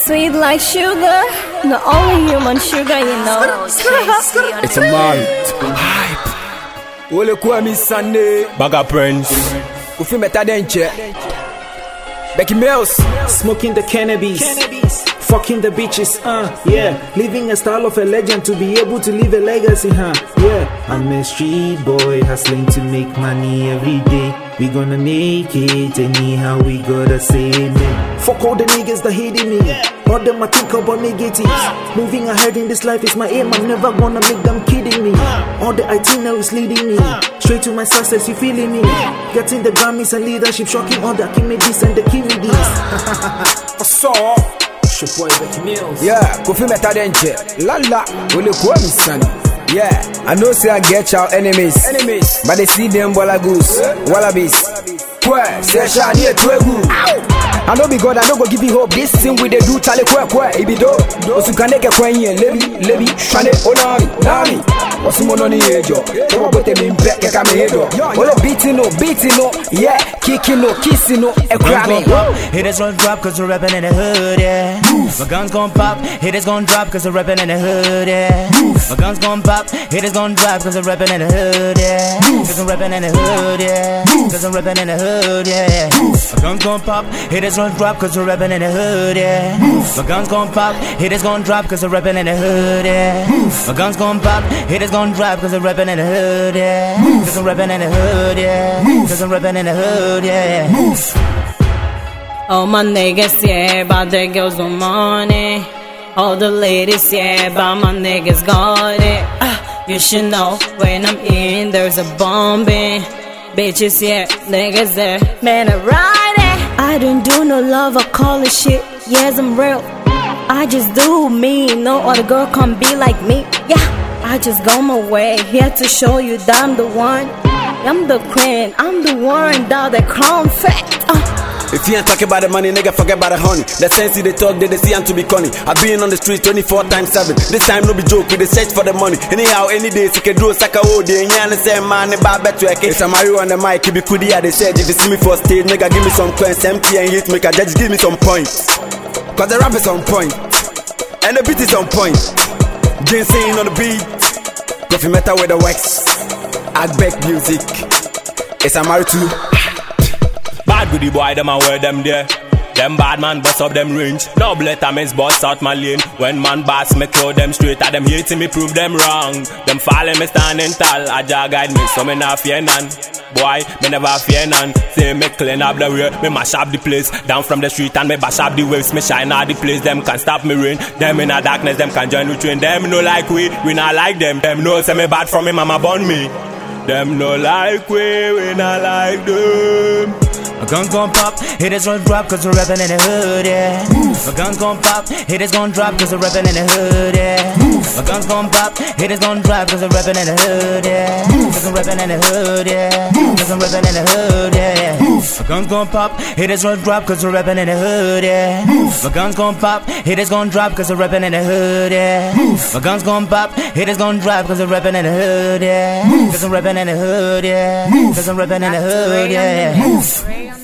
Sweet like sugar, the only human sugar you know. It's a man. Hype. Ole Kwame Sunday. Baga Prince. Ufi metadenche. Becky Mills. Smoking the cannabis. Fucking the bitches, yeah. Living a style of a legend to be able to leave a legacy, yeah. I'm a street boy hustling to make money every day. We gonna make it anyhow, we gotta save it. Fuck all the niggas that hating me. All them I think about negatives. Moving ahead in this life is my aim, I'm never gonna make them kidding me. All the itineraries leading me straight to my success, you feeling me. Getting the Grammys and leadership, shocking all the Kimidis and the Kimidis. I saw. Yeah, Kofi Metadenche. Lala, Ole Kwame Sunday. Yeah, I know say I get your enemies, but they see them wallagoos, wallabies. Kwe, say shani etwegu. I know be God, I know go give you hope. This thing we they do, chale kwe, ibido. Osukaneke kwenye, lebi, shane, onami, nami. Osimono ni ejo, tobo bote mimpeke kame edo. Ole beating no, yeah, kicking no, kissing no, e cramming. Haters gon' drop cause we're rapping in the hood, yeah. My guns gon' pop, haters gon' drop cause we're rapping in the hood, yeah. My guns gon' pop, haters gon' drop cause we're rapping in the hood, yeah. Cause I'm rapping in the hood, yeah. Cause I'm rapping in the hood, yeah. My guns gon' pop, haters gon' drop cause we're rapping in the hood, yeah. My guns gon' pop, haters gon' drop cause we're rapping in the hood, yeah. My guns gon' pop, haters gon' drop cause we're rapping in the hood, yeah. Cause I'm rapping in the hood, yeah. Cause I'm rapping in the hood, yeah. All my niggas, yeah, about the girls with money. All the ladies, yeah, about my niggas got it. You should know when I'm in, there's a bombing. Bitches, yeah, niggas there, man, I ride it. I don't do no love, I call it shit. Yes, I'm real. I just do me, no other girl can be like me. Yeah, I just go my way, here to show you that I'm the one. I'm the queen, I'm the one that the crown fact. If you ain't talking about the money, nigga, forget about the honey. The sense they talk, they see and to be conny. I've been on the street 24x7. This time no be joke, we dey search for the money. Anyhow, any day, you can do a saka all day. And you understand, man, about better. It's a Mario on the mic, you be kudi at the stage. If you see me for stage, nigga, give me some coins, empty and hit maker, just give me some points. Cause the rap is on point, and the beat is on point. Ginseng on the beat, Kofi Meta with the wax. Agbeck music, it's a Mario 2. Bad goody boy, them and where them there. Them bad man bust up them range. No vitamins bust out my lane. When man boss me throw them straight at them hating me prove them wrong. Them falling me standing tall. I just guide me so me not fear none. Boy, me never fear none. Say me clean up the way, me mash up the place. Down from the street and me bash up the waves. Me shine out the place, them can stop me rain. Them in the darkness, them can join the train. Them no like we not like them. Them know say me bad from me mama born me. Them no like we not like them. My guns gon' pop, haters gon' drop cause we're rapping in the hood, yeah. My guns gon' pop, haters gon' drop cause we're rapping in the hood, yeah. My guns gon' pop, haters gon' drop cause we're rapping in the hood, yeah. Cause I'm rapping in the hood, yeah. Cause I'm rapping in the hood, yeah. My guns gon' pop, haters gon' drop cause we're rapping in the hood, yeah. My guns gon' pop, haters gon' drop cause we're rapping in the hood, yeah. My guns gon' pop, haters gon' drop cause we're rapping in the hood, yeah. Cause I'm rapping in the hood, yeah. Cause I'm rapping in the hood, yeah.